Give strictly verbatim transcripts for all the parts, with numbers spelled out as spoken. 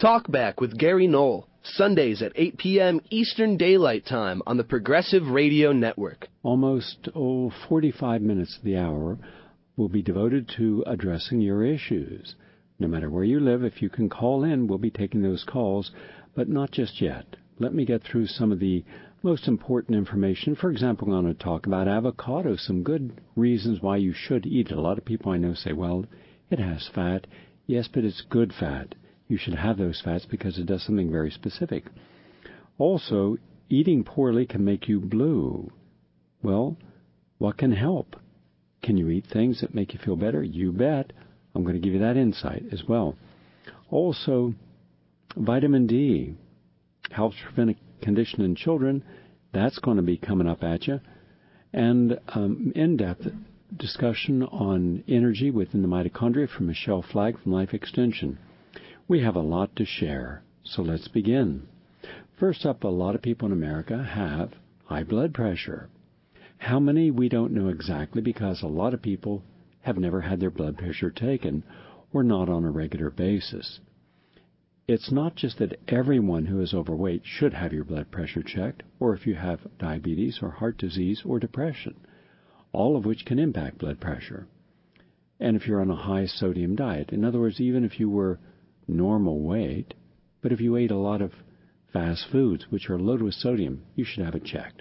Talkback with Gary Knoll, Sundays at eight p.m. Eastern Daylight Time on the Progressive Radio Network. Almost oh, forty-five minutes of the hour will be devoted to addressing your issues. No matter where you live, if you can call in, we'll be taking those calls, but not just yet. Let me get through some of the most important information. For example, I'm going to talk about avocado, some good reasons why you should eat it. A lot of people I know say, well, it has fat. Yes, but it's good fat. You should have those fats because it does something very specific. Also, eating poorly can make you blue. Well, what can help? Can you eat things that make you feel better? You bet. I'm going to give you that insight as well. Also, vitamin D helps prevent a condition in children. That's going to be coming up at you. And um, in-depth discussion on energy within the mitochondria from Michelle Flagg from Life Extension. We have a lot to share, so let's begin. First up, a lot of people in America have high blood pressure. How many, we don't know exactly because a lot of people have never had their blood pressure taken or not on a regular basis. It's not just that everyone who is overweight should have your blood pressure checked, or if you have diabetes or heart disease or depression, all of which can impact blood pressure. And if you're on a high sodium diet, in other words, even if you were normal weight, but if you ate a lot of fast foods which are loaded with sodium, you should have it checked.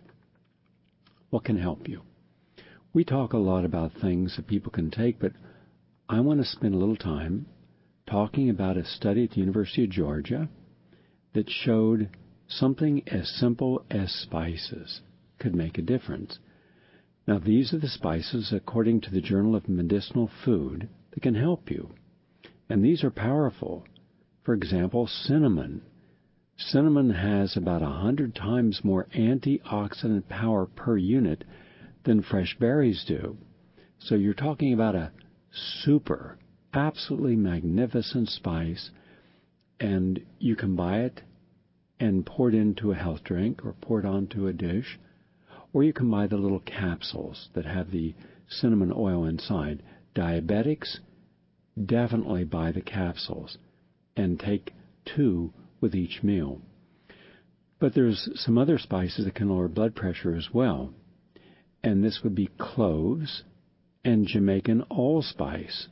What can help you? We talk a lot about things that people can take, but I want to spend a little time talking about a study at the University of Georgia that showed something as simple as spices could make a difference. Now, these are the spices, according to the Journal of Medicinal Food, that can help you. And these are powerful. For example, cinnamon. Cinnamon has about one hundred times more antioxidant power per unit than fresh berries do. So you're talking about a super, absolutely magnificent spice, and you can buy it and pour it into a health drink or pour it onto a dish, or you can buy the little capsules that have the cinnamon oil inside. Diabetics, definitely buy the capsules and take two with each meal. But there's some other spices that can lower blood pressure as well. And this would be cloves and Jamaican allspice,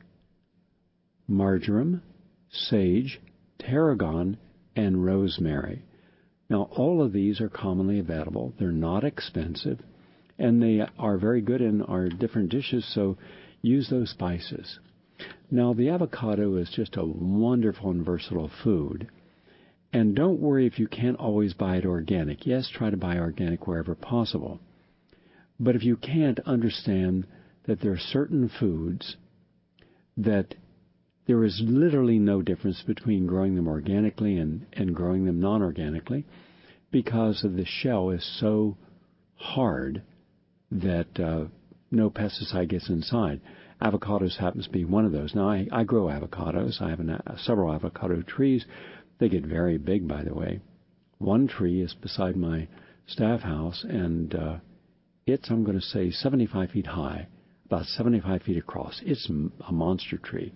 marjoram, sage, tarragon, and rosemary. Now, all of these are commonly available. They're not expensive, and they are very good in our different dishes, so use those spices. Now, the avocado is just a wonderful and versatile food. And don't worry if you can't always buy it organic. Yes, try to buy organic wherever possible. But if you can't, understand that there are certain foods that there is literally no difference between growing them organically and, and growing them non-organically because of the shell is so hard that uh, no pesticide gets inside. Avocados happens to be one of those. Now, I, I grow avocados. I have an, uh, several avocado trees. They get very big, by the way. One tree is beside my staff house, and uh, it's, I'm going to say, seventy-five feet high, about seventy-five feet across. It's a monster tree.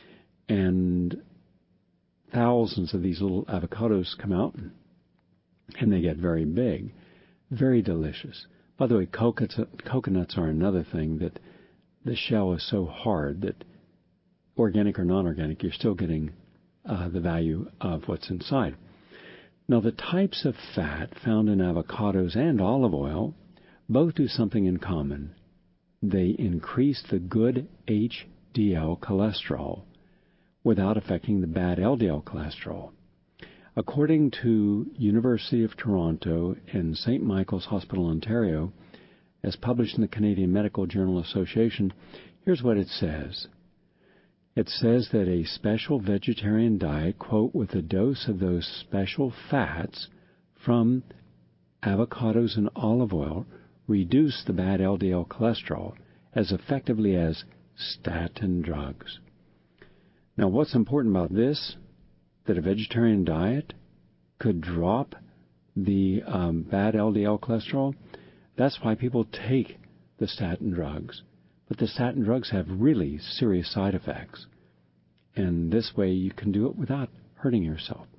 And thousands of these little avocados come out, and they get very big, very delicious. By the way, coconuts, coconuts are another thing that the shell is so hard that organic or non-organic, you're still getting uh, the value of what's inside. Now, the types of fat found in avocados and olive oil both do something in common. They increase the good H D L cholesterol without affecting the bad L D L cholesterol. According to University of Toronto and Saint Michael's Hospital, Ontario, as published in the Canadian Medical Journal Association, here's what it says. It says that a special vegetarian diet, quote, with a dose of those special fats from avocados and olive oil, reduce the bad L D L cholesterol as effectively as statin drugs. Now, what's important about this? That a vegetarian diet could drop the um, bad L D L cholesterol. That's why people take the statin drugs. But the statin drugs have really serious side effects. And this way you can do it without hurting yourself.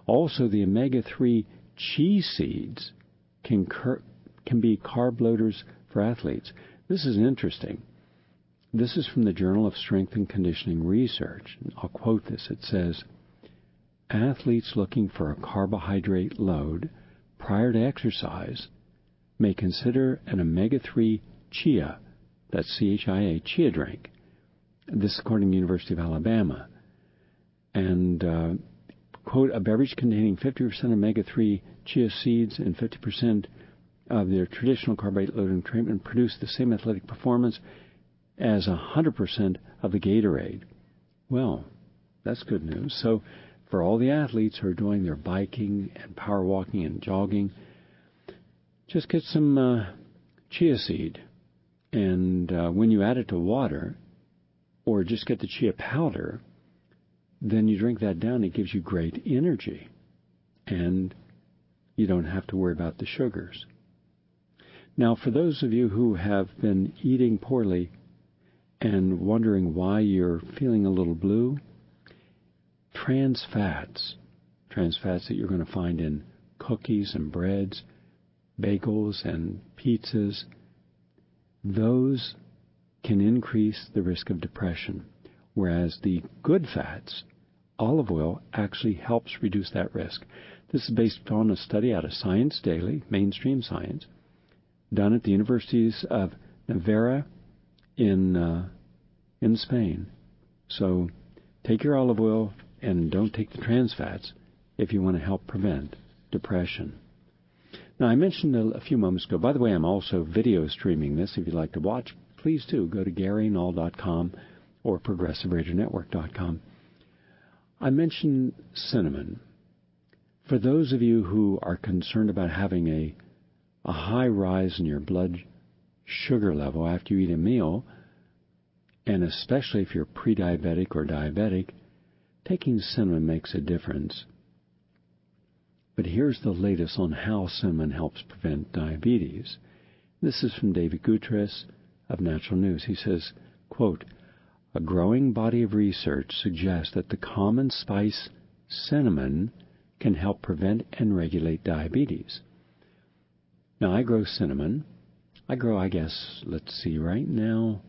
Also, the omega three chia seeds can, cur- can be carb loaders for athletes. This is interesting. This is from the Journal of Strength and Conditioning Research. I'll quote this. It says, athletes looking for a carbohydrate load prior to exercise may consider an omega three chia, that's C H I A, chia drink. This according to the University of Alabama. And, uh, quote, a beverage containing fifty percent omega three chia seeds and fifty percent of their traditional carbohydrate loading treatment produce the same athletic performance as one hundred percent of the Gatorade. Well, that's good news. So for all the athletes who are doing their biking and power walking and jogging, just get some uh, chia seed. And uh, when you add it to water, or just get the chia powder, then you drink that down. It gives you great energy. And you don't have to worry about the sugars. Now, for those of you who have been eating poorly and wondering why you're feeling a little blue, trans fats, trans fats that you're going to find in cookies and breads, bagels and pizzas, those can increase the risk of depression, whereas the good fats, olive oil, actually helps reduce that risk. This is based on a study out of Science Daily, mainstream science, done at the universities of Navarra in uh, in Spain. So take your olive oil and don't take the trans fats if you want to help prevent depression. Now, I mentioned a, a few moments ago, by the way, I'm also video streaming this. If you'd like to watch, please do. Go to Gary Null dot com or Progressive Radio Network dot com. I mentioned cinnamon. For those of you who are concerned about having a, a high rise in your blood sugar level after you eat a meal, and especially if you're pre-diabetic or diabetic, taking cinnamon makes a difference. But here's the latest on how cinnamon helps prevent diabetes. This is from David Gutierrez of Natural News. He says, quote, a growing body of research suggests that the common spice cinnamon can help prevent and regulate diabetes. Now, I grow cinnamon. I grow, I guess, let's see, right now,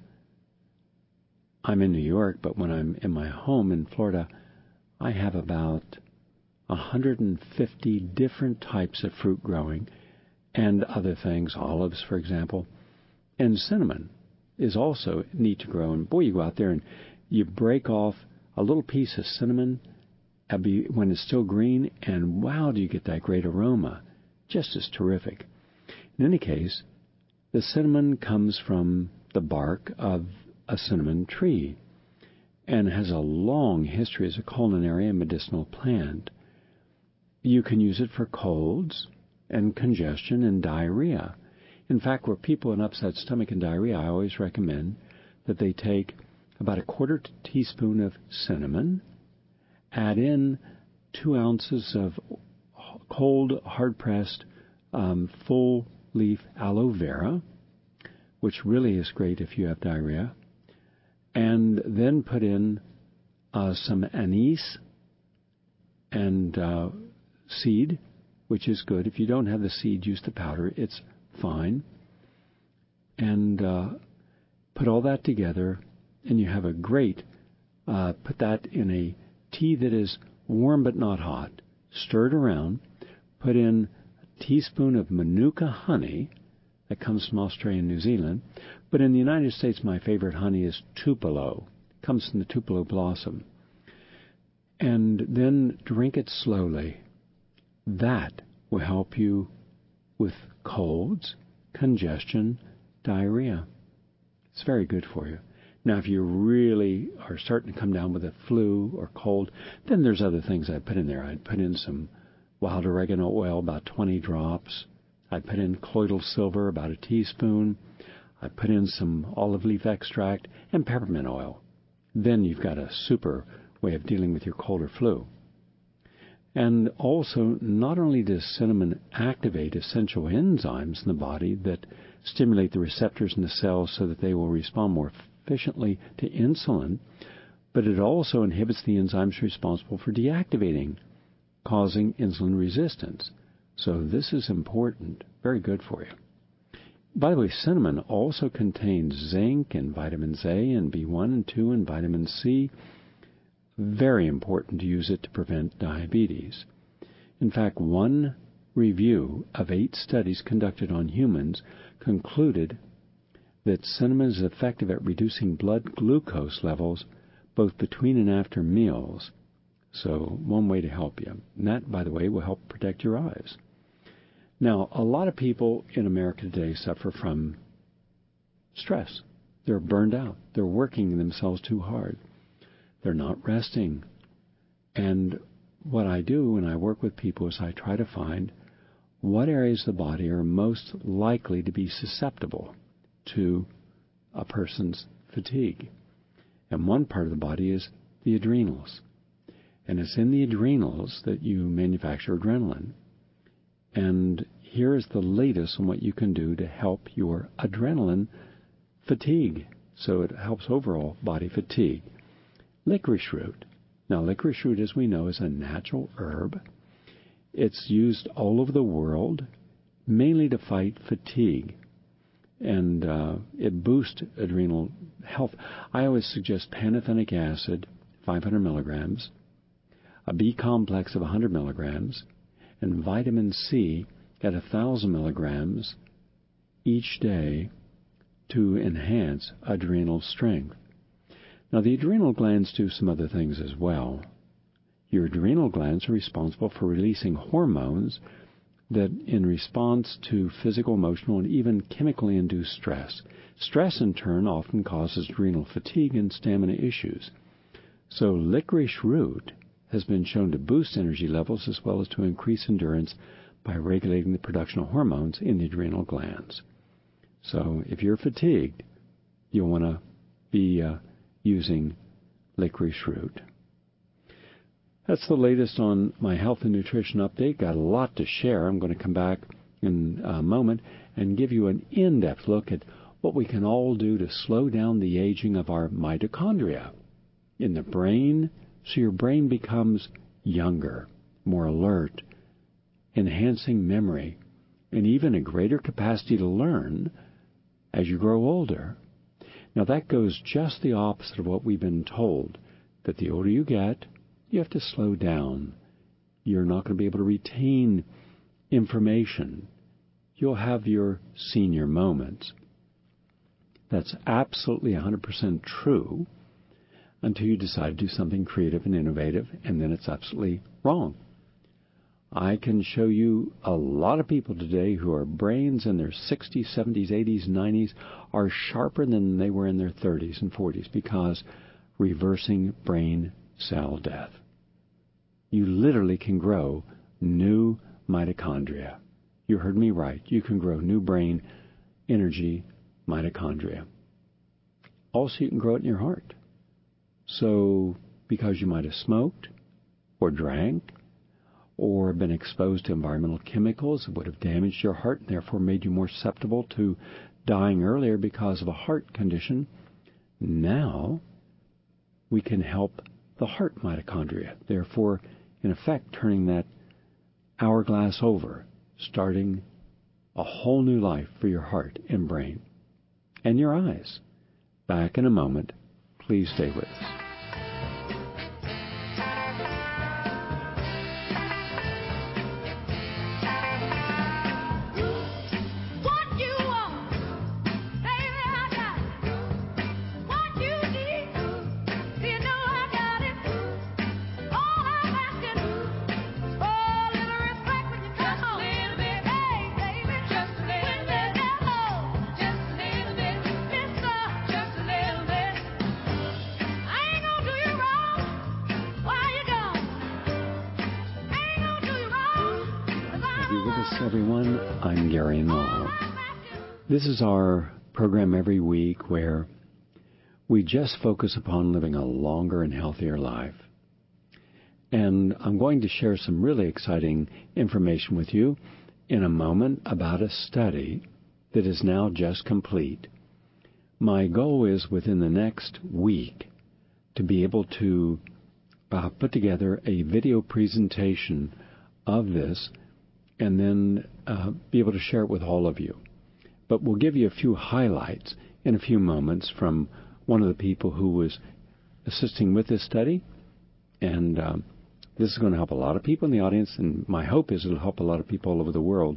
I'm in New York, but when I'm in my home in Florida, I have about one hundred fifty different types of fruit growing and other things, olives, for example. And cinnamon is also neat to grow. And boy, you go out there and you break off a little piece of cinnamon when it's still green, and wow, do you get that great aroma. Just as terrific. In any case, the cinnamon comes from the bark of a cinnamon tree and has a long history as a culinary and medicinal plant. You can use it for colds and congestion and diarrhea. In fact, where people have an upset stomach and diarrhea, I always recommend that they take about a quarter teaspoon of cinnamon, add in two ounces of cold, hard-pressed, um, full-leaf aloe vera, which really is great if you have diarrhea, and then put in uh, some anise and uh, seed, which is good. If you don't have the seed, use the powder. It's fine. And uh, put all that together, and you have a great, uh, put that in a tea that is warm but not hot. Stir it around. Put in a teaspoon of Manuka honey that comes from Australia and New Zealand. But in the United States, my favorite honey is Tupelo. It comes from the Tupelo blossom. And then drink it slowly. That will help you with colds, congestion, diarrhea. It's very good for you. Now, if you really are starting to come down with a flu or cold, then there's other things I'd put in there. I'd put in some wild oregano oil, about twenty drops. I'd put in colloidal silver, about a teaspoon. I'd put in some olive leaf extract and peppermint oil. Then you've got a super way of dealing with your cold or flu. And also, not only does cinnamon activate essential enzymes in the body that stimulate the receptors in the cells so that they will respond more efficiently to insulin, but it also inhibits the enzymes responsible for deactivating causing insulin resistance. So this is important, very good for you. By the way, cinnamon also contains zinc and vitamins A and B one and two and vitamin C. Very important to use it to prevent diabetes. In fact, one review of eight studies conducted on humans concluded that cinnamon is effective at reducing blood glucose levels both between and after meals. So one way to help you. And that, by the way, will help protect your eyes. Now, a lot of people in America today suffer from stress. They're burned out. They're working themselves too hard. They're not resting. And what I do when I work with people is I try to find what areas of the body are most likely to be susceptible to a person's fatigue. And one part of the body is the adrenals. And it's in the adrenals that you manufacture adrenaline. And here is the latest on what you can do to help your adrenaline fatigue. So it helps overall body fatigue. Licorice root. Now, licorice root, as we know, is a natural herb. It's used all over the world, mainly to fight fatigue. And uh, it boosts adrenal health. I always suggest pantothenic acid, five hundred milligrams, a B complex of one hundred milligrams, and vitamin C at one thousand milligrams each day to enhance adrenal strength. Now, the adrenal glands do some other things as well. Your adrenal glands are responsible for releasing hormones that, in response to physical, emotional, and even chemically induced stress. Stress, in turn, often causes adrenal fatigue and stamina issues. So licorice root has been shown to boost energy levels as well as to increase endurance by regulating the production of hormones in the adrenal glands. So if you're fatigued, you'll want to be uh, using licorice root. That's the latest on my health and nutrition update. Got a lot to share. I'm going to come back in a moment and give you an in-depth look at what we can all do to slow down the aging of our mitochondria in the brain, so your brain becomes younger, more alert, enhancing memory, and even a greater capacity to learn as you grow older. Now, that goes just the opposite of what we've been told, that the older you get, you have to slow down. You're not going to be able to retain information. You'll have your senior moments. That's absolutely one hundred percent true until you decide to do something creative and innovative, and then it's absolutely wrong. I can show you a lot of people today who are brains in their sixties, seventies, eighties, nineties are sharper than they were in their thirties and forties because reversing brain cell death. You literally can grow new mitochondria. You heard me right. You can grow new brain energy mitochondria. Also, you can grow it in your heart. So, because you might have smoked or drank or been exposed to environmental chemicals that would have damaged your heart and therefore made you more susceptible to dying earlier because of a heart condition, now we can help the heart mitochondria, therefore, in effect, turning that hourglass over, starting a whole new life for your heart and brain and your eyes. Back in a moment. Please stay with us. Everyone, I'm Gary Null. This is our program every week where we just focus upon living a longer and healthier life. And I'm going to share some really exciting information with you in a moment about a study that is now just complete. My goal is within the next week to be able to uh, put together a video presentation of this and then uh, be able to share it with all of you. But we'll give you a few highlights in a few moments from one of the people who was assisting with this study. And um, this is going to help a lot of people in the audience, and my hope is it'll help a lot of people all over the world.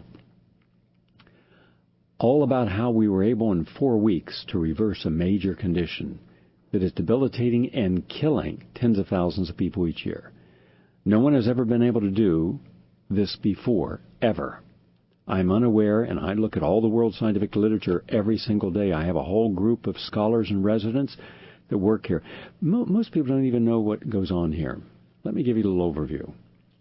All about how we were able in four weeks to reverse a major condition that is debilitating and killing tens of thousands of people each year. No one has ever been able to do this before, ever. I'm unaware, and I look at all the world scientific literature every single day. I have a whole group of scholars and residents that work here. Mo- most people don't even know what goes on here. Let me give you a little overview.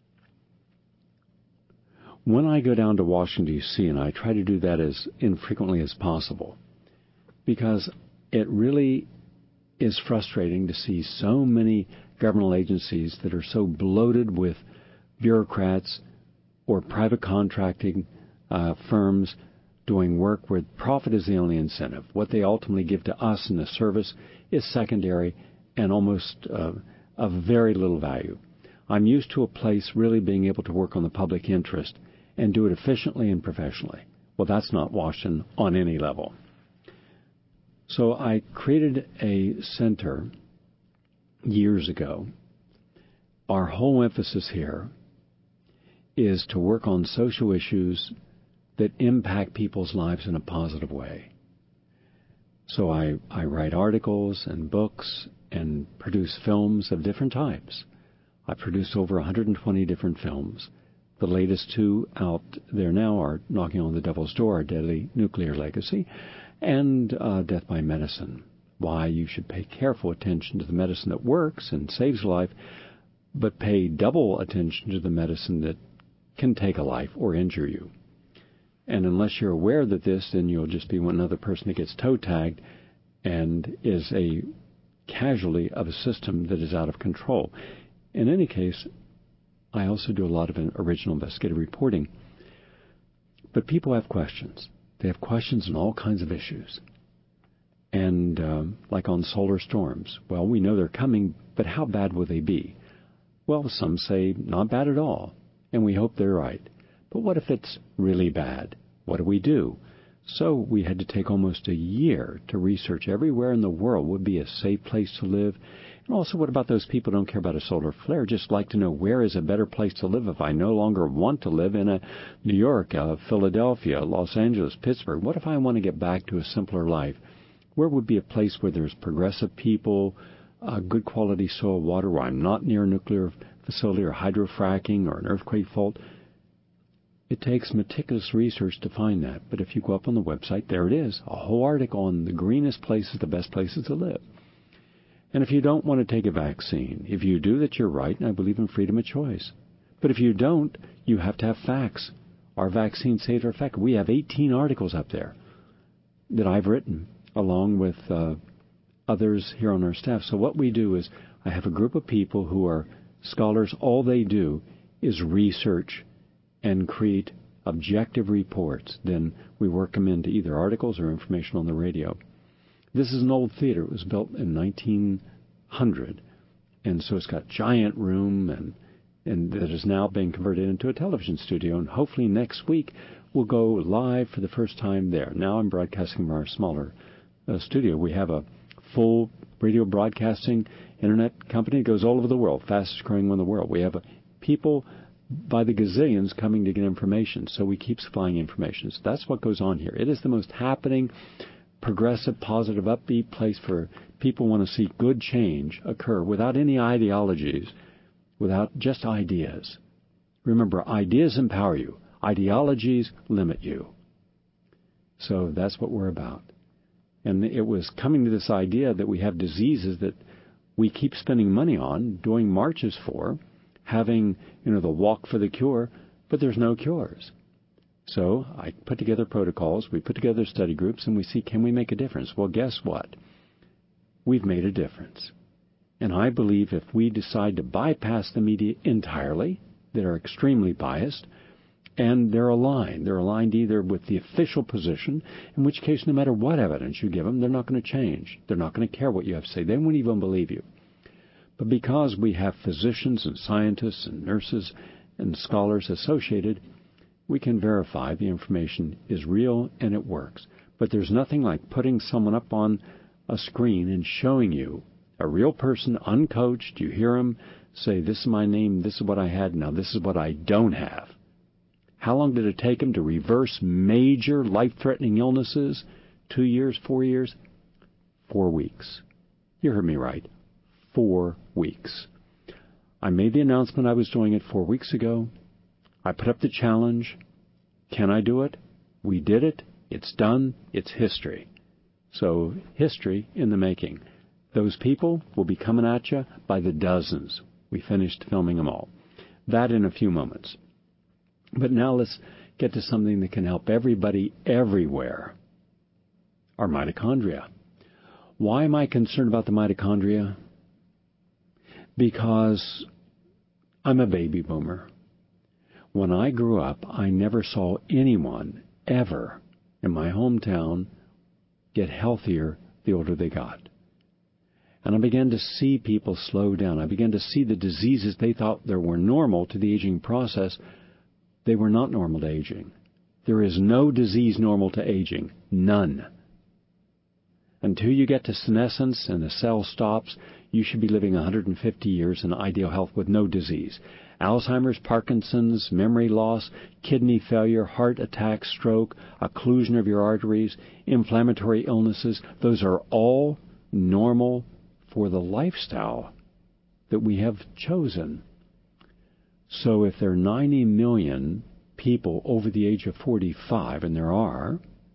When I go down to Washington, D C, and I try to do that as infrequently as possible, because it really is frustrating to see so many governmental agencies that are so bloated with bureaucrats or private contracting uh, firms doing work where profit is the only incentive. What they ultimately give to us in the service is secondary and almost uh, of very little value. I'm used to a place really being able to work on the public interest and do it efficiently and professionally. Well, that's not Washington on any level. So I created a center years ago. Our whole emphasis here is to work on social issues that impact people's lives in a positive way. So I, I write articles and books and produce films of different types. I produce over one hundred twenty different films. The latest two out there now are Knocking on the Devil's Door, A Deadly Nuclear Legacy, and uh, Death by Medicine. Why you should pay careful attention to the medicine that works and saves life, but pay double attention to the medicine that can take a life or injure you. And unless you're aware that this, then you'll just be one other person that gets toe-tagged and is a casualty of a system that is out of control. In any case, I also do a lot of original investigative reporting. But people have questions. They have questions on all kinds of issues. And um, like on solar storms, well, we know they're coming, but how bad will they be? Well, some say not bad at all, and we hope they're right. But what if it's really bad? What do we do? So we had to take almost a year to research everywhere in the world would be a safe place to live. And also, what about those people who don't care about a solar flare, just like to know where is a better place to live if I no longer want to live in a New York, uh, Philadelphia, Los Angeles, Pittsburgh? What if I want to get back to a simpler life? Where would be a place where there's progressive people, uh, good quality soil, water, where I'm not near a nuclear facility or hydrofracking or an earthquake fault? It takes meticulous research to find that. But if you go up on the website, there it is, a whole article on the greenest places, the best places to live. And if you don't want to take a vaccine, if you do, that you're right, and I believe in freedom of choice. But if you don't, you have to have facts. Our vaccine saved our effect. We have eighteen articles up there that I've written, along with uh, others here on our staff. So what we do is I have a group of people who are scholars. All they do is research and create objective reports. Then we work them into either articles or information on the radio. This is an old theater. It was built in nineteen hundred, and so it's got giant room, and and that is now being converted into a television studio. And hopefully next week we'll go live for the first time there. Now I'm broadcasting from our smaller uh, studio. We have a full radio broadcasting internet company that goes all over the world, fastest growing one in the world. We have uh, people by the gazillions coming to get information, so we keep supplying information. So that's what goes on here. It is the most happening, progressive, positive, upbeat place for people who want to see good change occur without any ideologies, without just ideas. Remember, ideas empower you. Ideologies limit you. So that's what we're about. And it was coming to this idea that we have diseases that we keep spending money on, doing marches for, having, you know, the walk for the cure, but there's no cures. So I put together protocols, we put together study groups, and we see, can we make a difference? Well, guess what? We've made a difference. And I believe if we decide to bypass the media entirely, that are extremely biased, and they're aligned. They're aligned either with the official position, in which case no matter what evidence you give them, they're not going to change. They're not going to care what you have to say. They won't even believe you. But because we have physicians and scientists and nurses and scholars associated, we can verify the information is real and it works. But there's nothing like putting someone up on a screen and showing you a real person, uncoached. You hear them say, this is my name, this is what I had, now this is what I don't have. How long did it take them to reverse major life-threatening illnesses? Two years, four years? Four weeks. You heard me right. Four weeks. I made the announcement I was doing it four weeks ago. I put up the challenge. Can I do it? We did it. It's done. It's history. So, history in the making. Those people will be coming at you by the dozens. We finished filming them all. That in a few moments. But now let's get to something that can help everybody everywhere. Our mitochondria. Why am I concerned about the mitochondria? Because I'm a baby boomer. When I grew up, I never saw anyone ever in my hometown get healthier the older they got. And I began to see people slow down. I began to see the diseases they thought there were normal to the aging process. They were not normal to aging. There is no disease normal to aging. None. Until you get to senescence and the cell stops, you should be living one hundred fifty years in ideal health with no disease. Alzheimer's, Parkinson's, memory loss, kidney failure, heart attack, stroke, occlusion of your arteries, inflammatory illnesses, those are all normal for the lifestyle that we have chosen. So if there are ninety million people over the age of forty-five, and there are,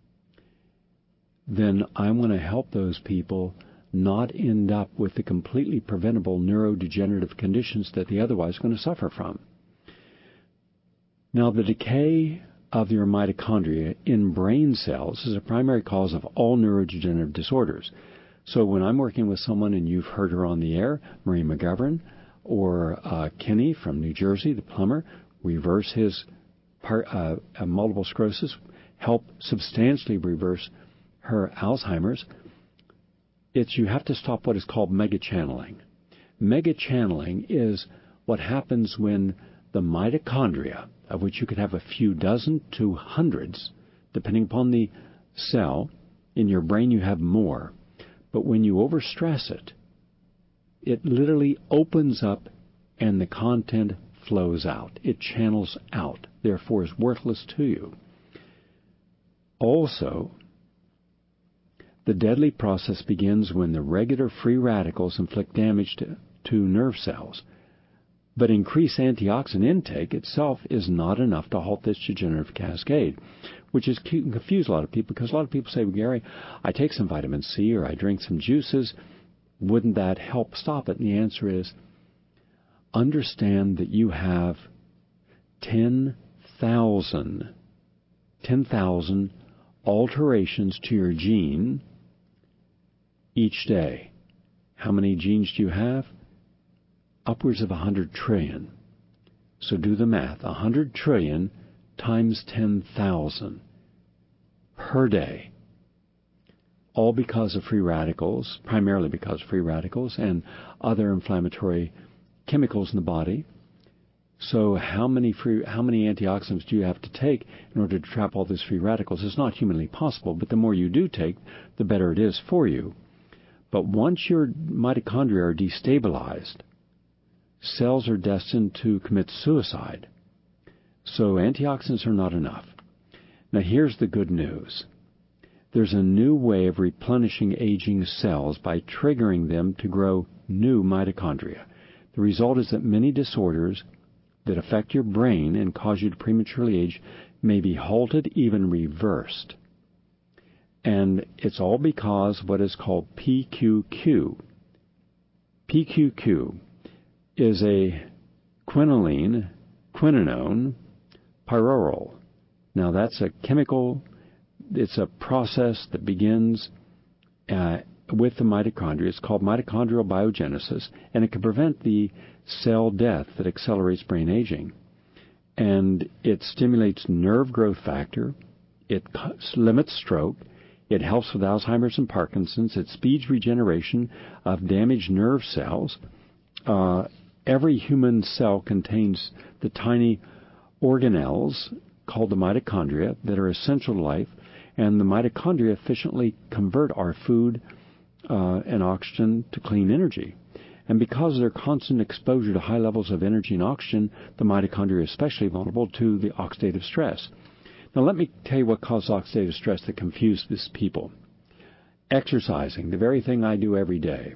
then I want to help those people not end up with the completely preventable neurodegenerative conditions that they otherwise are going to suffer from. Now, the decay of your mitochondria in brain cells is a primary cause of all neurodegenerative disorders. So when I'm working with someone, and you've heard her on the air, Marie McGovern, or uh, Kenny from New Jersey, the plumber, reverse his part, uh, uh, multiple sclerosis, help substantially reverse her Alzheimer's, it's you have to stop what is called mega-channeling. Mega-channeling is what happens when the mitochondria, of which you could have a few dozen to hundreds, depending upon the cell, in your brain you have more, but when you overstress it, it literally opens up and the content flows out. It channels out, therefore is worthless to you. Also, the deadly process begins when the regular free radicals inflict damage to, to nerve cells. But increased antioxidant intake itself is not enough to halt this degenerative cascade, which is confuse a lot of people, because a lot of people say, well, Gary, I take some vitamin C or I drink some juices. Wouldn't that help stop it? And the answer is, understand that you have ten thousand, ten thousand alterations to your gene each day. How many genes do you have? Upwards of one hundred trillion. So do the math. one hundred trillion times ten thousand per day. All because of free radicals, primarily because of free radicals and other inflammatory chemicals in the body. So how many free, how many antioxidants do you have to take in order to trap all these free radicals? It's not humanly possible, but the more you do take, the better it is for you. But once your mitochondria are destabilized, cells are destined to commit suicide. So antioxidants are not enough. Now here's the good news. There's a new way of replenishing aging cells by triggering them to grow new mitochondria. The result is that many disorders that affect your brain and cause you to prematurely age may be halted, even reversed. And it's all because of what is called P Q Q. P Q Q is a quinoline, quinone, pyrrole. Now that's a chemical, it's a process that begins uh, with the mitochondria. It's called mitochondrial biogenesis, and it can prevent the cell death that accelerates brain aging. And it stimulates nerve growth factor, it limits stroke, it helps with Alzheimer's and Parkinson's, it speeds regeneration of damaged nerve cells, Uh, every human cell contains the tiny organelles called the mitochondria that are essential to life, and the mitochondria efficiently convert our food uh, and oxygen to clean energy. And because of their constant exposure to high levels of energy and oxygen, the mitochondria are especially vulnerable to the oxidative stress. Now let me tell you what causes oxidative stress that confuses people. Exercising, the very thing I do every day.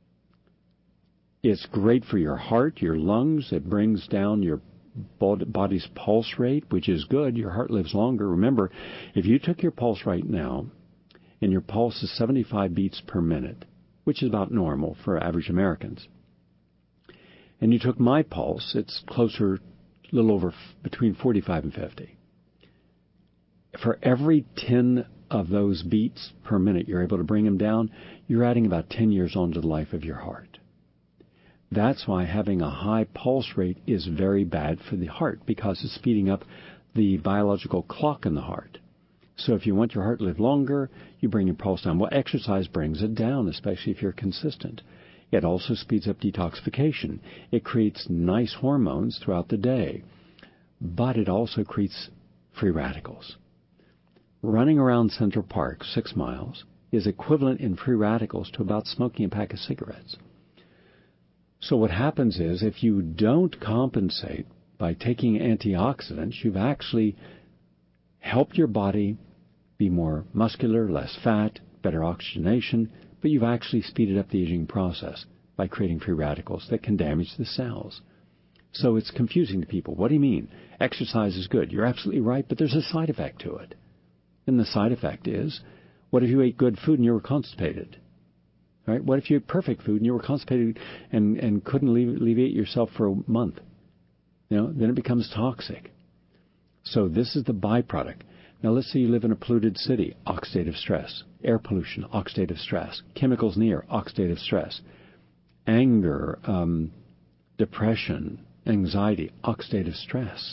It's great for your heart, your lungs. It brings down your body's pulse rate, which is good. Your heart lives longer. Remember, if you took your pulse right now, and your pulse is seventy-five beats per minute, which is about normal for average Americans, and you took my pulse, it's closer, a little over between forty-five and fifty. For every ten of those beats per minute you're able to bring them down, you're adding about ten years onto the life of your heart. That's why having a high pulse rate is very bad for the heart, because it's speeding up the biological clock in the heart. So if you want your heart to live longer, you bring your pulse down. Well, exercise brings it down, especially if you're consistent. It also speeds up detoxification. It creates nice hormones throughout the day, but it also creates free radicals. Running around Central Park six miles is equivalent in free radicals to about smoking a pack of cigarettes. So what happens is, if you don't compensate by taking antioxidants, you've actually helped your body be more muscular, less fat, better oxygenation, but you've actually speeded up the aging process by creating free radicals that can damage the cells. So it's confusing to people. What do you mean? Exercise is good. You're absolutely right, but there's a side effect to it. And the side effect is, what if you ate good food and you were constipated? Right? What if you ate perfect food and you were constipated and, and couldn't alleviate yourself for a month? You know, then it becomes toxic. So this is the byproduct. Now let's say you live in a polluted city, oxidative stress. Air pollution, oxidative stress. Chemicals in the air, oxidative stress. Anger, um, depression, anxiety, oxidative stress.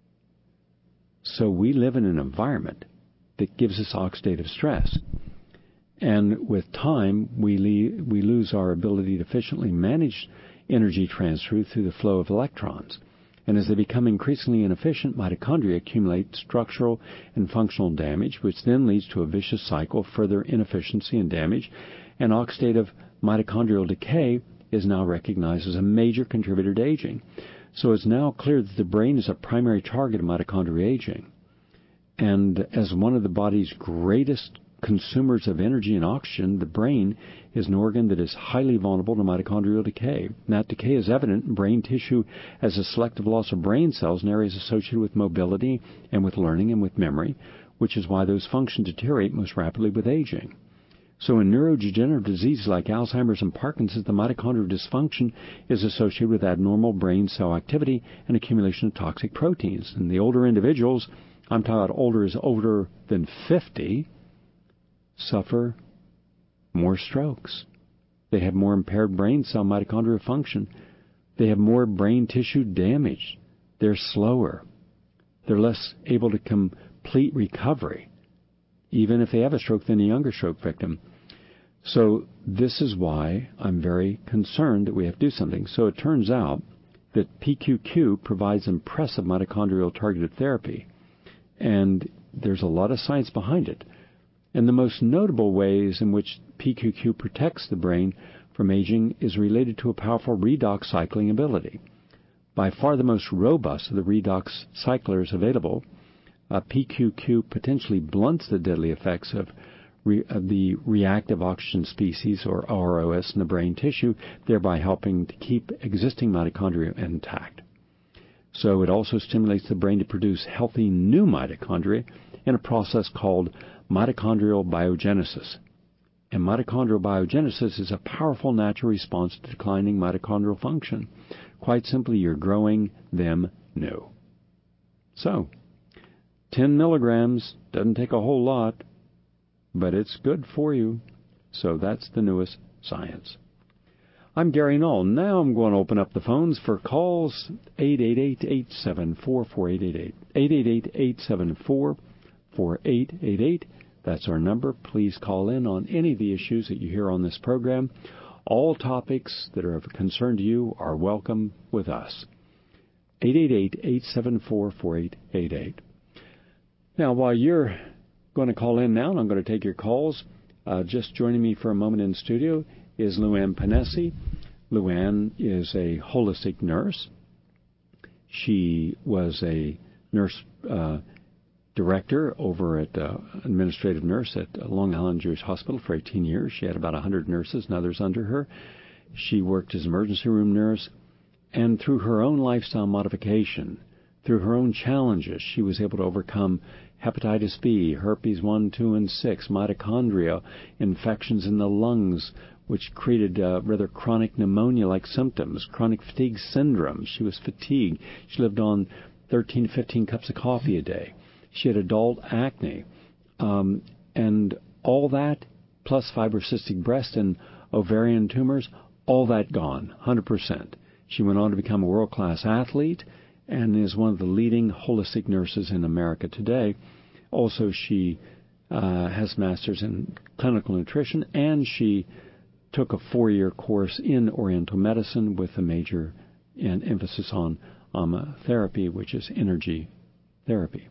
So we live in an environment that gives us oxidative stress. And with time, we, le- we lose our ability to efficiently manage energy transfer through the flow of electrons. And as they become increasingly inefficient, mitochondria accumulate structural and functional damage, which then leads to a vicious cycle of further inefficiency and damage. And oxidative mitochondrial decay is now recognized as a major contributor to aging. So it's now clear that the brain is a primary target of mitochondrial aging. And as one of the body's greatest consumers of energy and oxygen, the brain is an organ that is highly vulnerable to mitochondrial decay. And that decay is evident in brain tissue as a selective loss of brain cells in areas associated with mobility and with learning and with memory, which is why those functions deteriorate most rapidly with aging. So in neurodegenerative diseases like Alzheimer's and Parkinson's, the mitochondrial dysfunction is associated with abnormal brain cell activity and accumulation of toxic proteins. And the older individuals, I'm talking about older is older than fifty, suffer more strokes. They have more impaired brain cell mitochondrial function. They have more brain tissue damage. They're slower. They're less able to complete recovery, even if they have a stroke, than a younger stroke victim. So this is why I'm very concerned that we have to do something. So it turns out that P Q Q provides impressive mitochondrial targeted therapy, and there's a lot of science behind it. And the most notable ways in which P Q Q protects the brain from aging is related to a powerful redox cycling ability. By far the most robust of the redox cyclers available, uh, P Q Q potentially blunts the deadly effects of, re- of the reactive oxygen species, or R O S, in the brain tissue, thereby helping to keep existing mitochondria intact. So it also stimulates the brain to produce healthy new mitochondria in a process called mitochondrial biogenesis. And mitochondrial biogenesis is a powerful natural response to declining mitochondrial function. Quite simply, you're growing them new. So, ten milligrams doesn't take a whole lot, but it's good for you. So that's the newest science. I'm Gary Null. Now I'm going to open up the phones for calls. eight eight eight, eight seven four, four eight eight eight. eight eight eight, eight seven four, four eight eight eight. That's our number. Please call in on any of the issues that you hear on this program. All topics that are of concern to you are welcome with us. eight eight eight, eight seven four, four eight eight eight. Now, while you're going to call in now, and I'm going to take your calls, uh, just joining me for a moment in studio is Luann Panesi. Luann is a holistic nurse. She was a nurse uh, director over at uh, administrative nurse at Long Island Jewish Hospital for eighteen years. She had about one hundred nurses and others under her. She worked as emergency room nurse, and through her own lifestyle modification, through her own challenges, she was able to overcome hepatitis B, herpes one, two, and six, mitochondria, infections in the lungs, which created uh, rather chronic pneumonia-like symptoms, chronic fatigue syndrome. She was fatigued. She lived on thirteen to fifteen cups of coffee a day. She had adult acne. Um, and all that, plus fibrocystic breast and ovarian tumors, all that gone, one hundred percent. She went on to become a world-class athlete and is one of the leading holistic nurses in America today. Also, she uh, has master's in clinical nutrition, and she took a four-year course in Oriental medicine with a major and emphasis on Ama therapy, which is energy therapy.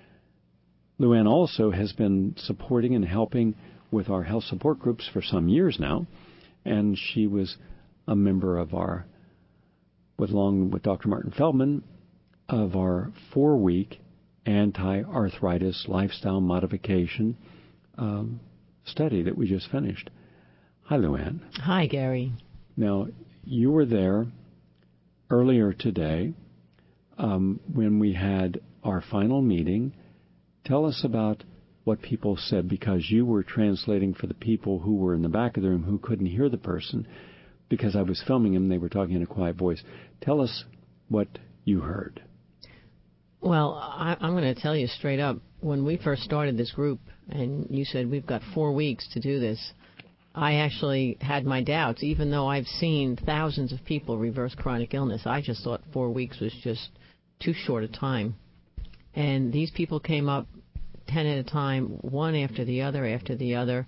Luann also has been supporting and helping with our health support groups for some years now, and she was a member of our, with along with Doctor Martin Feldman, of our four-week anti-arthritis lifestyle modification um, study that we just finished. Hi, Luann. Hi, Gary. Now, you were there earlier today um, when we had our final meeting. Tell us about what people said, because you were translating for the people who were in the back of the room who couldn't hear the person, because I was filming them. They were talking in a quiet voice. Tell us what you heard. Well, I, I'm going to tell you straight up. When we first started this group, and you said we've got four weeks to do this, I actually had my doubts. Even though I've seen thousands of people reverse chronic illness, I just thought four weeks was just too short a time. And these people came up ten at a time, one after the other after the other,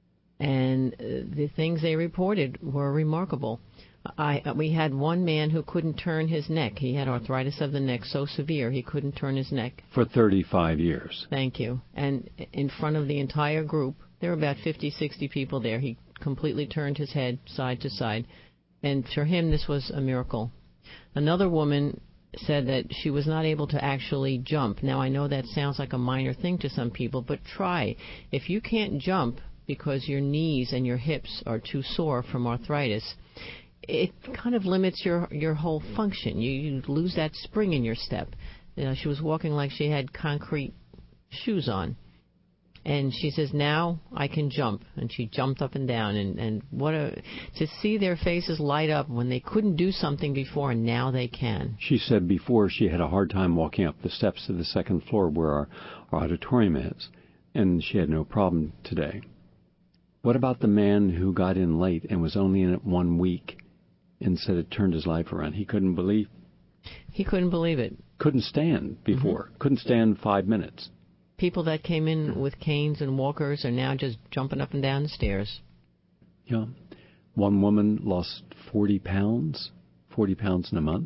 and the things they reported were remarkable. I, we had one man who couldn't turn his neck. He had arthritis of the neck so severe he couldn't turn his neck. For thirty-five years. Thank you. And in front of the entire group, there were about fifty, sixty people there. He completely turned his head side to side. And for him, this was a miracle. Another woman said that she was not able to actually jump. Now, I know that sounds like a minor thing to some people, but try. If you can't jump because your knees and your hips are too sore from arthritis, it kind of limits your your whole function. You, you lose that spring in your step. You know, she was walking like she had concrete shoes on. And she says, now I can jump. And she jumped up and down. And, and what a, to see their faces light up when they couldn't do something before, and now they can. She said before she had a hard time walking up the steps to the second floor where our, our auditorium is, and she had no problem today. What about the man who got in late and was only in it one week and said it turned his life around? He couldn't believe. He couldn't believe it. Couldn't stand before. Mm-hmm. Couldn't stand five minutes. People that came in with canes and walkers are now just jumping up and down the stairs. Yeah. One woman lost forty pounds, forty pounds in a month.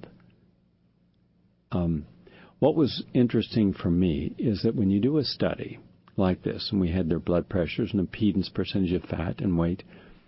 Um, what was interesting for me is that when you do a study like this, and we had their blood pressures and impedance, percentage of fat and weight,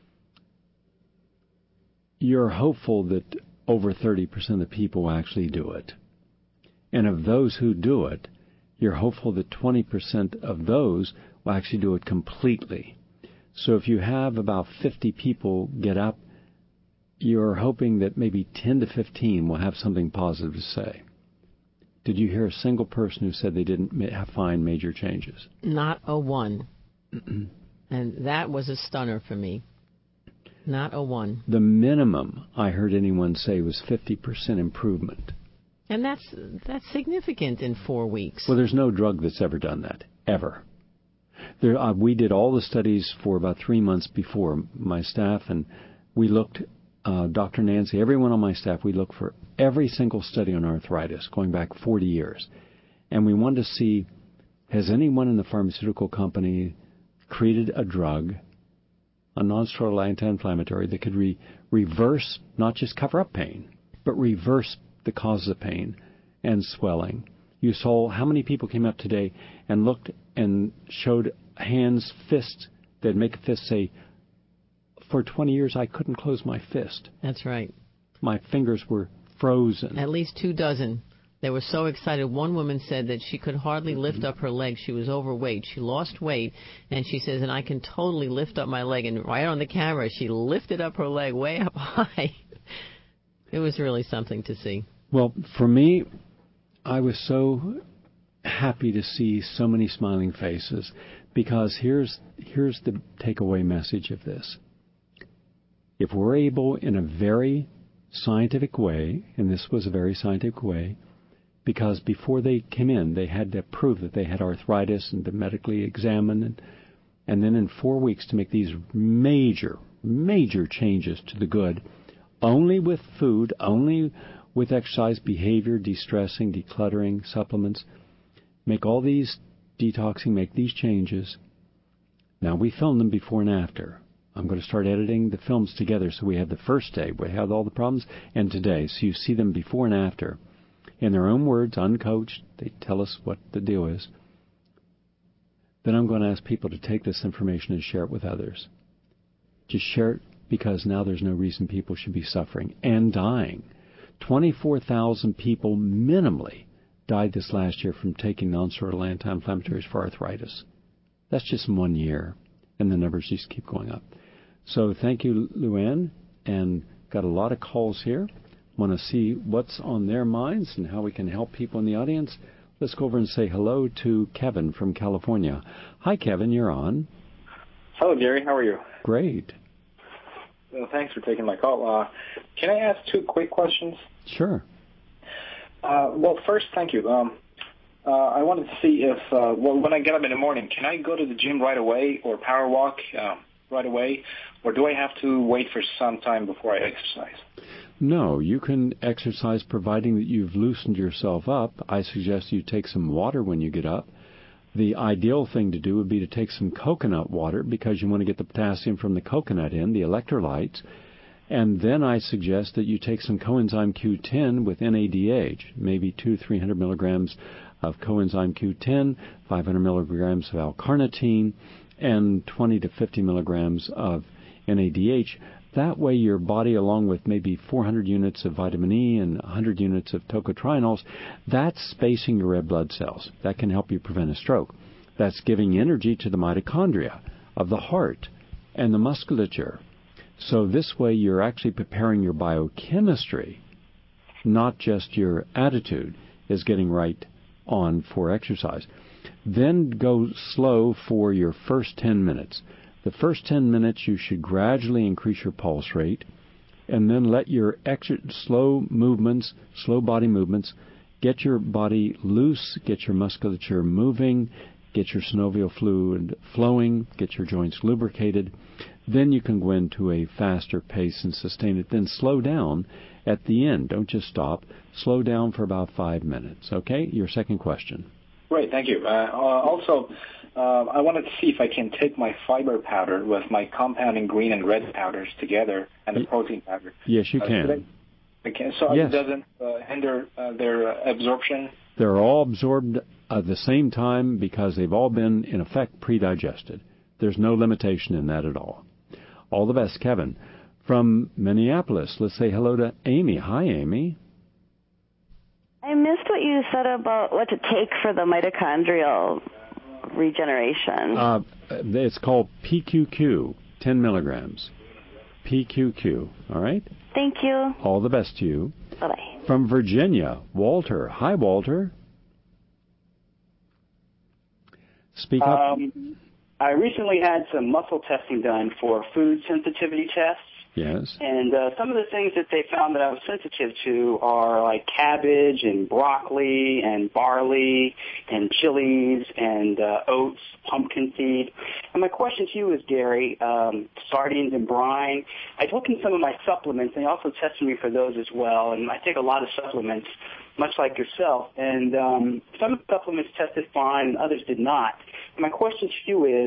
you're hopeful that over thirty percent of the people will actually do it. And of those who do it, you're hopeful that twenty percent of those will actually do it completely. So if you have about fifty people get up, you're hoping that maybe ten to fifteen will have something positive to say. Did you hear a single person who said they didn't find major changes? Not a one. And that was a stunner for me. Not a one. The minimum I heard anyone say was fifty percent improvement. And that's that's significant in four weeks. Well, there's no drug that's ever done that, ever. There, uh, we did all the studies for about three months before, my staff, and we looked, uh, Doctor Nancy, everyone on my staff, we looked for every single study on arthritis going back forty years. And we wanted to see, has anyone in the pharmaceutical company created a drug a non-steroidal anti-inflammatory that could re- reverse, not just cover up pain, but reverse the causes of pain and swelling. You saw how many people came up today and looked and showed hands, fists. They'd make a fist say, for twenty years I couldn't close my fist. That's right. My fingers were frozen. At least two dozen. They were so excited. One woman said that she could hardly lift up her leg. She was overweight. She lost weight, and she says, and I can totally lift up my leg. And right on the camera, she lifted up her leg way up high. It was really something to see. Well, for me, I was so happy to see so many smiling faces, because here's here's the takeaway message of this. If we're able, in a very scientific way, and this was a very scientific way, because before they came in, they had to prove that they had arthritis and been medically examined, and, and then in four weeks to make these major, major changes to the good, only with food, only with exercise, behavior, de-stressing, decluttering, supplements, make all these detoxing, make these changes. Now, we filmed them before and after. I'm going to start editing the films together, so we have the first day, we had all the problems, and today, so you see them before and after. In their own words, uncoached, they tell us what the deal is. Then I'm going to ask people to take this information and share it with others. Just share it, because now there's no reason people should be suffering and dying. twenty-four thousand people minimally died this last year from taking non-steroidal anti-inflammatories for arthritis. That's just in one year, and the numbers just keep going up. So thank you, Luann, and got a lot of calls here. Want to see what's on their minds and how we can help people in the audience. Let's go over and say hello to Kevin from California. Hi, Kevin, you're on. Hello, Gary. How are you? Great. Well, thanks for taking my call. Uh, can I ask two quick questions? Sure. Uh, well, first, thank you. Um, uh, I wanted to see if, uh, well, when I get up in the morning, can I go to the gym right away or power walk um, right away, or do I have to wait for some time before I exercise? No, you can exercise providing that you've loosened yourself up. I suggest you take some water when you get up. The ideal thing to do would be to take some coconut water, because you want to get the potassium from the coconut in, the electrolytes. And then I suggest that you take some coenzyme Q ten with N A D H, maybe two, three hundred milligrams of coenzyme Q ten, five hundred milligrams of L-carnitine, and twenty to fifty milligrams of N A D H. That way your body, along with maybe four hundred units of vitamin E and one hundred units of tocotrienols, that's spacing your red blood cells. That can help you prevent a stroke. That's giving energy to the mitochondria of the heart and the musculature. So this way you're actually preparing your biochemistry, not just your attitude is getting right on for exercise. Then go slow for your first ten minutes. The first ten minutes you should gradually increase your pulse rate, and then let your ex- slow movements, slow body movements, get your body loose, get your musculature moving, get your synovial fluid flowing, get your joints lubricated. Then you can go into a faster pace and sustain it. Then slow down at the end. Don't just stop. Slow down for about five minutes. Okay? Your second question. Great, thank you. Uh, also, uh, I wanted to see if I can take my fiber powder with my compounding green and red powders together and the protein powder. Yes, you uh, can. I, I can. So yes. It doesn't uh, hinder uh, their uh, absorption? They're all absorbed at the same time because they've all been, in effect, pre-digested. There's no limitation in that at all. All the best, Kevin. From Minneapolis, let's say hello to Amy. Hi, Amy. I missed what you said about what to take for the mitochondrial regeneration. Uh, it's called P Q Q, ten milligrams. P Q Q, all right? Thank you. All the best to you. Bye-bye. From Virginia, Walter. Hi, Walter. Speak up. Um, I recently had some muscle testing done for food sensitivity tests. Yes. And uh, some of the things that they found that I was sensitive to are like cabbage and broccoli and barley and chilies and uh, oats, pumpkin seed. And my question to you is, Gary, um, sardines and brine. I took in some of my supplements, and they also tested me for those as well. And I take a lot of supplements, much like yourself. And um, some supplements tested fine and others did not. And my question to you is,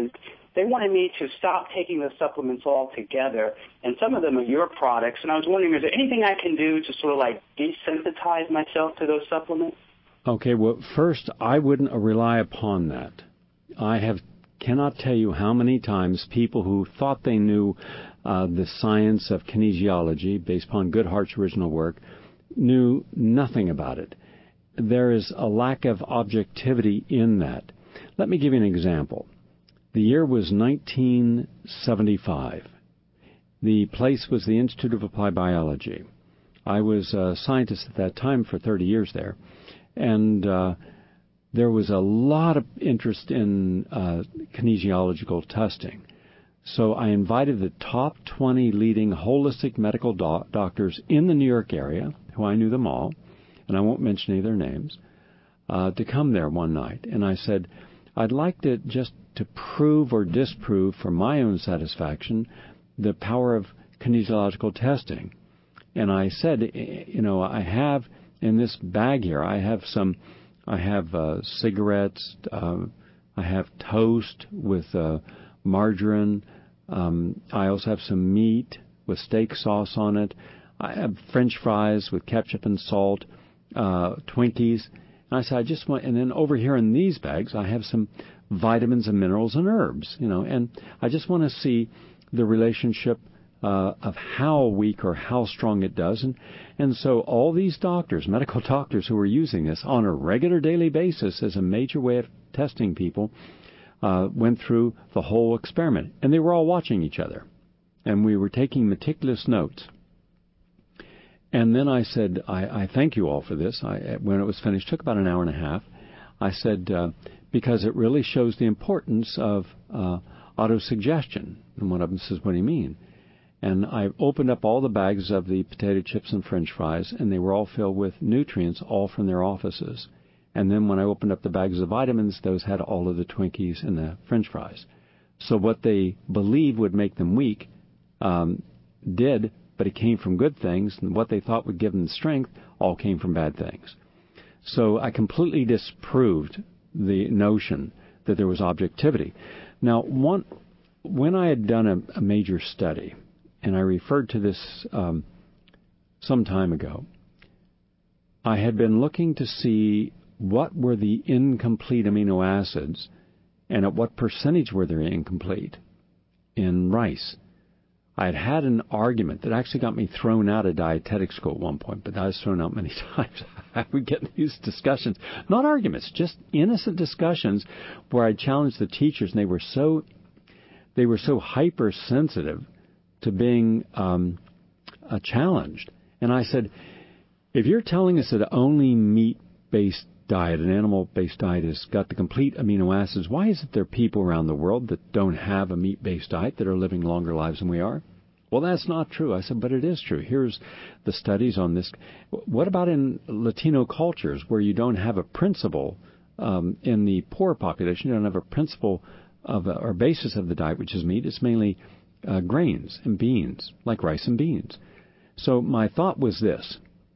they wanted me to stop taking the supplements altogether, and some of them are your products, and I was wondering, is there anything I can do to sort of like desensitize myself to those supplements? Okay, well, first, I wouldn't rely upon that. I have cannot tell you how many times people who thought they knew uh, the science of kinesiology based upon Goodhart's original work knew nothing about it. There is a lack of objectivity in that. Let me give you an example. The year was nineteen seventy-five. The place was the Institute of Applied Biology. I was a scientist at that time for thirty years there, and uh, there was a lot of interest in uh, kinesiological testing. So I invited the top twenty leading holistic medical do- doctors in the New York area, who I knew them all, and I won't mention any of their names, uh, to come there one night. And I said, I'd like to just to prove or disprove for my own satisfaction the power of kinesiological testing. And I said, you know, I have in this bag here, I have some, I have uh, cigarettes, uh, I have toast with uh, margarine, um, I also have some meat with steak sauce on it, I have French fries with ketchup and salt, uh, Twinkies. And I said, I just want, and then over here in these bags, I have some vitamins and minerals and herbs, you know, and I just want to see the relationship uh, of how weak or how strong it does. And, and so all these doctors, medical doctors who were using this on a regular daily basis as a major way of testing people, uh, went through the whole experiment. And they were all watching each other. And we were taking meticulous notes. And then I said, I, I thank you all for this. I, when it was finished, it took about an hour and a half. I said, uh, because it really shows the importance of uh, autosuggestion. And one of them says, what do you mean? And I opened up all the bags of the potato chips and French fries, and they were all filled with nutrients, all from their offices. And then when I opened up the bags of vitamins, those had all of the Twinkies and the French fries. So what they believed would make them weak um, did, but it came from good things, and what they thought would give them strength all came from bad things. So I completely disproved the notion that there was objectivity. Now, one, when I had done a, a major study, and I referred to this um, some time ago, I had been looking to see what were the incomplete amino acids and at what percentage were they incomplete in rice. I had had an argument that actually got me thrown out of dietetic school at one point, but I was thrown out many times. I would get in these discussions, not arguments, just innocent discussions where I challenged the teachers, and they were so they were so hypersensitive to being um, uh, challenged. And I said, if you're telling us that only meat-based diet, an animal-based diet, has got the complete amino acids, why is it there are people around the world that don't have a meat-based diet that are living longer lives than we are? Well, that's not true. I said, but it is true. Here's the studies on this. What about in Latino cultures where you don't have a principle um, in the poor population? You don't have a principle of a, or basis of the diet, which is meat. It's mainly uh, grains and beans, like rice and beans. So my thought was this.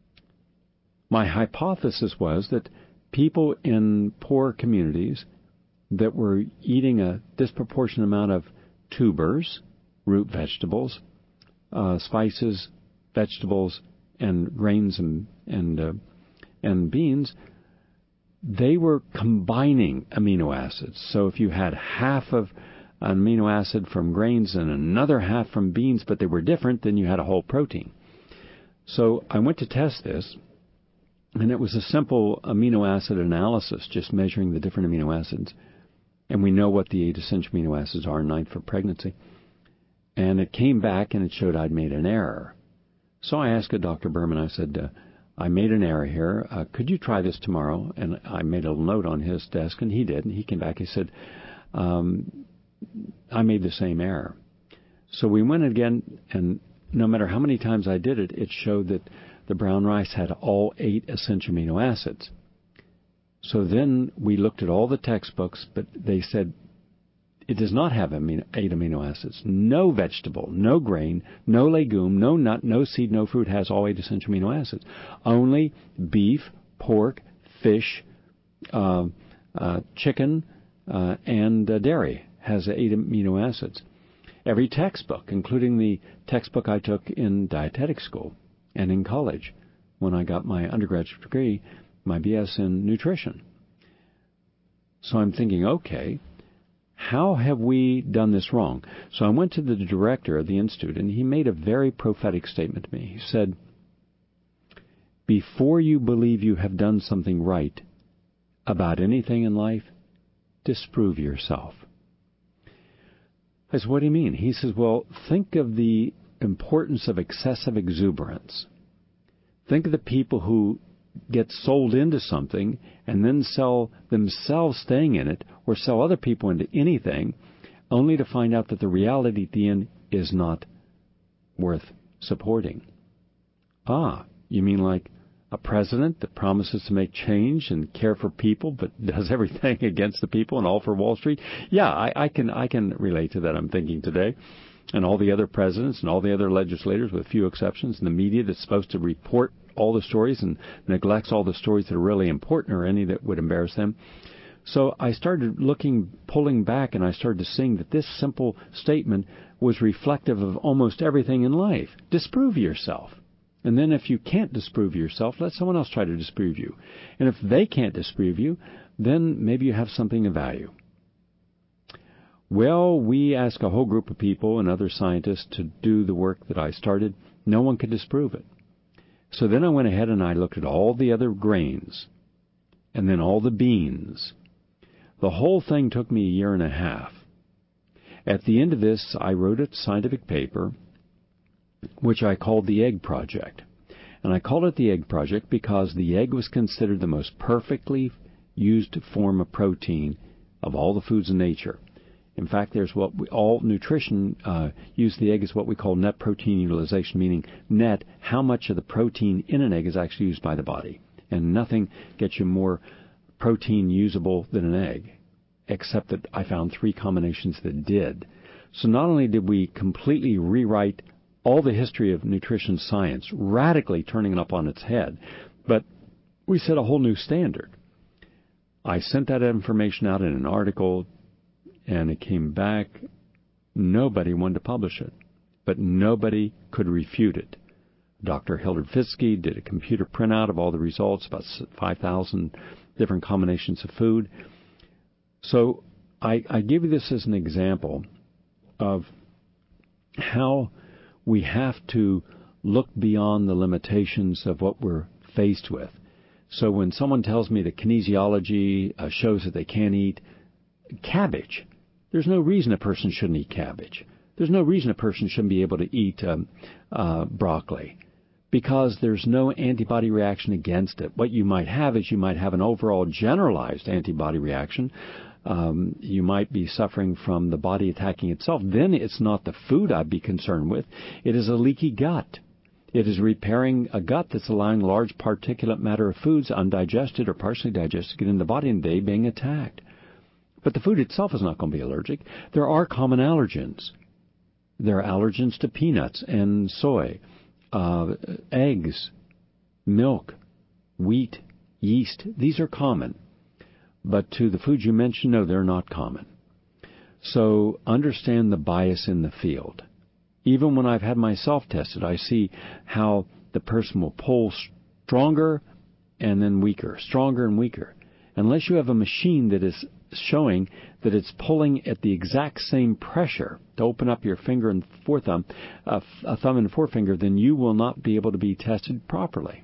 My hypothesis was that people in poor communities that were eating a disproportionate amount of tubers, root vegetables, uh, spices, vegetables, and grains and and uh, and beans, they were combining amino acids. So if you had half of an amino acid from grains and another half from beans, but they were different, then you had a whole protein. So I went to test this. And it was a simple amino acid analysis, just measuring the different amino acids. And we know what the eight essential amino acids are, nine for pregnancy. And it came back and it showed I'd made an error. So I asked Doctor Berman, I said, uh, I made an error here. Uh, could you try this tomorrow? And I made a note on his desk, and he did. And he came back, he said, um, I made the same error. So we went again, and no matter how many times I did it, it showed that the brown rice had all eight essential amino acids. So then we looked at all the textbooks, but they said it does not have amino, eight amino acids. No vegetable, no grain, no legume, no nut, no seed, no fruit has all eight essential amino acids. Only beef, pork, fish, uh, uh, chicken, uh, and uh, dairy has eight amino acids. Every textbook, including the textbook I took in dietetic school and in college when I got my undergraduate degree, my B S in nutrition. So I'm thinking, okay, how have we done this wrong? So I went to the director of the institute, and he made a very prophetic statement to me. He said, before you believe you have done something right about anything in life, disprove yourself. I said, what do you mean? He says, well, think of the importance of excessive exuberance. Think of the people who get sold into something and then sell themselves staying in it or sell other people into anything only to find out that the reality at the end is not worth supporting. Ah, you mean like a president that promises to make change and care for people but does everything against the people and all for Wall Street? Yeah, I, I can I can relate to that, I'm thinking today. And all the other presidents and all the other legislators, with few exceptions, and the media that's supposed to report all the stories and neglects all the stories that are really important or any that would embarrass them. So I started looking, pulling back, and I started to see that this simple statement was reflective of almost everything in life. Disprove yourself. And then if you can't disprove yourself, let someone else try to disprove you. And if they can't disprove you, then maybe you have something of value. Well, we asked a whole group of people and other scientists to do the work that I started. No one could disprove it. So then I went ahead and I looked at all the other grains and then all the beans. The whole thing took me a year and a half. At the end of this, I wrote a scientific paper, which I called the Egg Project. And I called it the Egg Project because the egg was considered the most perfectly used form of protein of all the foods in nature. In fact, there's what we, all nutrition uh, use the egg as what we call net protein utilization, meaning net, how much of the protein in an egg is actually used by the body. And nothing gets you more protein usable than an egg, except that I found three combinations that did. So not only did we completely rewrite all the history of nutrition science, radically turning it up on its head, but we set a whole new standard. I sent that information out in an article, and it came back. Nobody wanted to publish it, but nobody could refute it. Doctor Hildred Fiske did a computer printout of all the results, about five thousand different combinations of food. So I, I give you this as an example of how we have to look beyond the limitations of what we're faced with. So when someone tells me that kinesiology uh, shows that they can't eat cabbage, there's no reason a person shouldn't eat cabbage. There's no reason a person shouldn't be able to eat um, uh, broccoli, because there's no antibody reaction against it. What you might have is you might have an overall generalized antibody reaction. Um, you might be suffering from the body attacking itself. Then it's not the food I'd be concerned with. It is a leaky gut. It is repairing a gut that's allowing large particulate matter of foods, undigested or partially digested, to get in the body and they being attacked. But the food itself is not going to be allergic. There are common allergens. There are allergens to peanuts and soy, uh, eggs, milk, wheat, yeast. These are common. But to the foods you mentioned, no, they're not common. So understand the bias in the field. Even when I've had myself tested, I see how the person will pull stronger and then weaker, stronger and weaker. Unless you have a machine that is showing that it's pulling at the exact same pressure to open up your finger and forethumb, uh, a thumb and forefinger, then you will not be able to be tested properly.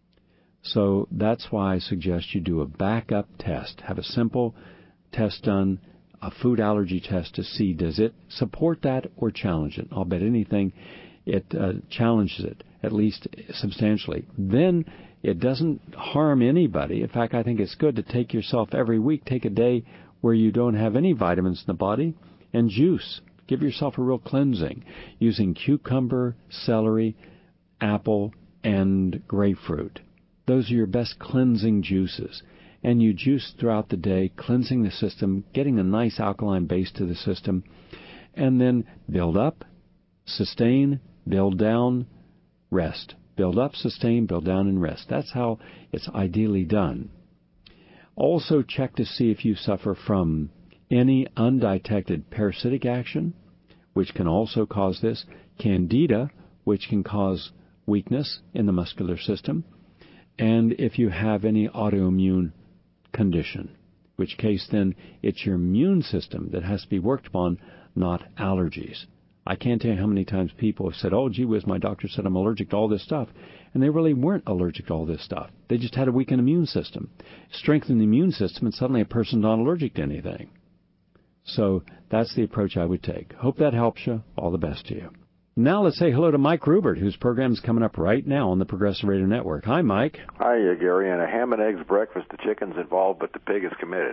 So that's why I suggest you do a backup test. Have a simple test done, a food allergy test, to see does it support that or challenge it. I'll bet anything it uh, challenges it, at least substantially. Then it doesn't harm anybody. In fact, I think it's good to take yourself every week, take a day where you don't have any vitamins in the body, and juice. Give yourself a real cleansing using cucumber, celery, apple, and grapefruit. Those are your best cleansing juices. And you juice throughout the day, cleansing the system, getting a nice alkaline base to the system, and then build up, sustain, build down, rest. Build up, sustain, build down, and rest. That's how it's ideally done. Also check to see if you suffer from any undetected parasitic action, which can also cause this, candida, which can cause weakness in the muscular system, and if you have any autoimmune condition, which case then it's your immune system that has to be worked upon, not allergies. I can't tell you how many times people have said, oh, gee whiz, my doctor said I'm allergic to all this stuff. And they really weren't allergic to all this stuff. They just had a weakened immune system. Strengthen the immune system, and suddenly a person's not allergic to anything. So that's the approach I would take. Hope that helps you. All the best to you. Now let's say hello to Mike Rubert, whose program is coming up right now on the Progressive Radio Network. Hi, Mike. Hi, Gary. And a ham and eggs breakfast. The chicken's involved, but the pig is committed.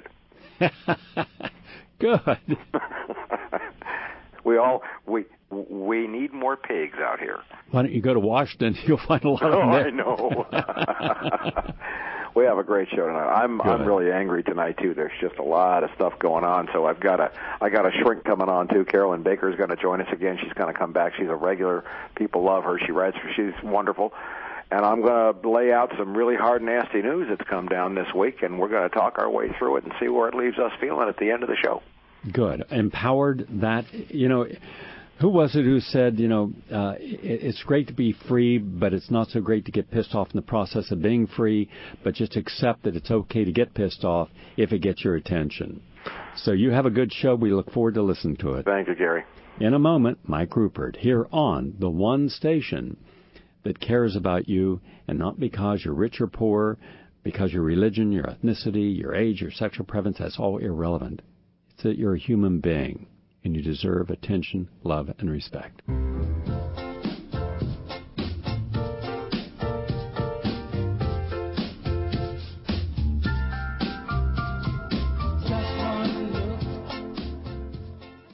Good. we all we we need more pigs out here. Why don't you go to Washington? You'll find a lot of oh, them there. I know. We have a great show tonight. I'm Good. I'm really angry tonight too. There's just a lot of stuff going on. So I've got a I got a shrink coming on too. Carolyn Baker's going to join us again. She's going to come back. She's a regular. People love her. She writes. She's wonderful. And I'm going to lay out some really hard, nasty news that's come down this week, and we're going to talk our way through it and see where it leaves us feeling at the end of the show. Good. Empowered that, you know, who was it who said, you know, uh, it, it's great to be free, but it's not so great to get pissed off in the process of being free, but just accept that it's okay to get pissed off if it gets your attention. So you have a good show. We look forward to listening to it. Thank you, Gary. In a moment, Mike Rupert here on the one station that cares about you, and not because you're rich or poor, because your religion, your ethnicity, your age, your sexual preference, that's all irrelevant. It's that you're a human being, and you deserve attention, love, and respect.